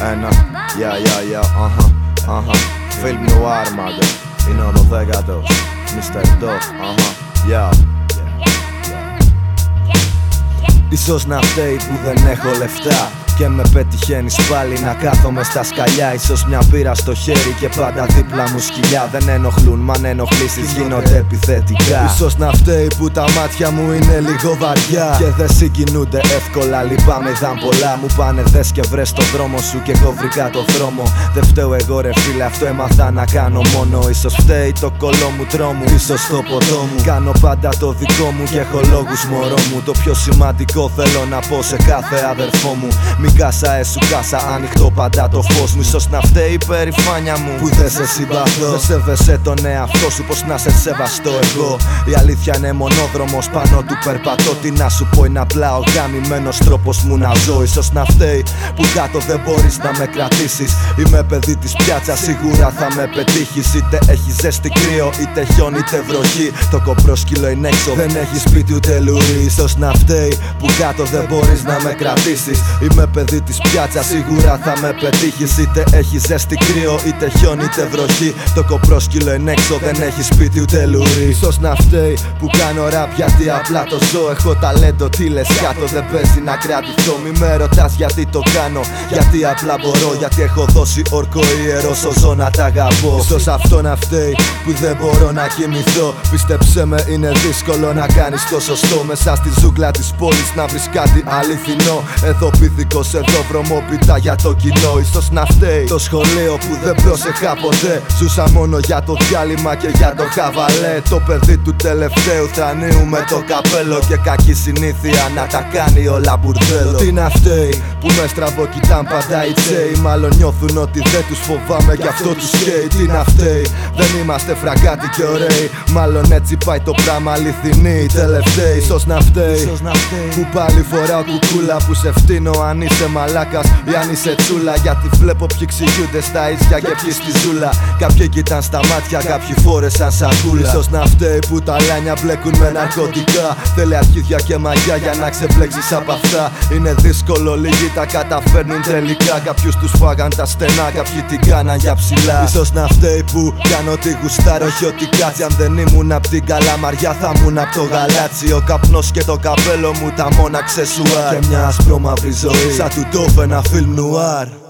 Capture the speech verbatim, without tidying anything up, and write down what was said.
Ένα, yeah, yeah, yeah, αχα, αχα. Film noir, μάγκα. Είναι ο δωδέκατος μίστερ Dog, αχα, yeah. Ίσως να φταίει που δεν έχω λεφτά και με πετυχαίνεις πάλι να κάθομαι στα σκαλιά. Ίσως μια πύρα στο χέρι και πάντα δίπλα μου σκυλιά. Δεν ενοχλούν, μα αν ενοχλήσεις γίνονται επιθετικά. Ίσως να φταίει που τα μάτια μου είναι λίγο βαριά και δεν συγκινούνται εύκολα, λυπάμαι δαν πολλά. Μου πάνε δες και βρες το δρόμο σου και εγώ βρήκα το δρόμο. Δεν φταίω εγώ ρε φίλε, αυτό έμαθα να κάνω μόνο. Ίσως φταίει το κολό μου τρόμου, ίσως το ποτό μου. Κάνω πάντα το δικό μου και έχω λόγους μωρό μου. Το πιο σημαντικό θέλω να πω σε κάθε αδερφό μου: μην κάσα έσου κάσα, ανοιχτό πάντα το φως μου. Ίσως να φταίει η περηφάνεια μου που δεν σε συμπαθώ. Δεν σέβεσαι τον εαυτό σου, πως να σε σεβαστώ εγώ. Η αλήθεια είναι μονόδρομος, πάνω του περπατώ. Τι να σου πω, είναι απλά ο γαμημένος τρόπος μου να ζω. Ίσως να φταίει που κάτω δεν μπορείς να με κρατήσεις. Είμαι παιδί της πιάτσας, σίγουρα θα με πετύχεις. Είτε έχει ζέστη κρύο, είτε χιόνι, είτε βροχή. Το κοπρόσκυλο είναι έξω, δεν έχει σπίτι ούτε λουρί. Ίσως να φταίει που κάτω δεν μπορείς να με κρατήσεις. Είμαι παιδί της πιάτσας, σίγουρα θα με πετύχεις. Είτε έχει ζέστη κρύο, είτε χιόνι, είτε βροχή. Το κοπρόσκυλο είναι έξω, δεν έχει σπίτι ούτε λουρί. Ίσως να φταίει που κάνω ραπ γιατί απλά το ζω. Έχω ταλέντο, τι λες κάτω, δεν παίζει να κρατηθώ. Μη με ρωτάς γιατί το κάνω, γιατί απλά μπορώ. Γιατί έχω δώσει όρκο ιερό, σωζώ να τα αγαπώ. Ίσως αυτό να φταίει που δεν μπορώ να κοιμηθώ. Πίστεψέ με, είναι δύσκολο να κάνεις το σωστό. Μέσα στη ζούγκλα της πόλης να βρεις κάτι αληθινό. Εδώ πυθικός, εδώ βρωμόπιτα για το κοινό. Ίσως να φταίει το σχολείο που δεν πρόσεχα ποτέ. Ζούσα μόνο για το διάλειμμα και για το χαβαλέ. Το παιδί του τελευταίου θρανίου με το καπέλο. Και κακή συνήθεια να τα κάνει όλα μπουρδέλο. Τι να φταίει που με στραβοκοιτάν πάντα οι τσέοι. Μάλλον νιώθουν ότι δεν τους φοβάμαι κι αυτό τους καίει. Τι να φταίει, δεν είμαστε φραγκάτοι και ωραίοι. Μάλλον έτσι πάει το πράγμα, αληθινή τελευταίοι. Ίσως να φταίει που πάλι φοράω κουκούλα, που σε φτύνω αν είσαι μαλάκας ή αν είσαι τσούλα. Γιατί βλέπω ποιοι ξηγούνται στα ίσια και ποιοι στη ζούλα. Κάποιοι κοιτάν στα μάτια, κάποιοι φόρεσαν σακούλα. Ίσως να φταίει που τα λάνια μπλέκουν με ναρκωτικά. Θέλει αρχίδια και μαγιά για να ξεπλέξεις απ' αυτά. Είναι δύσκολο, λίγοι τα καταφέρνουν τελικά. Κάποιους τους φάγαν τα στενά, κάποιοι την κάναν για ψηλά. Ίσως να φταίει που κάνω τι γουστάρω, όχι ό,τι κάτσει. Αν δεν ήμουν απ' την Καλαμαριά θα ήμουν απ' το γαλάτσι. Ο καπνός και το καπέλο μου τα μόνα ξεσουάρ. Και μια ασπρόμαυρη ζωή σαν του ντόφ ένα φιλμ νουάρ.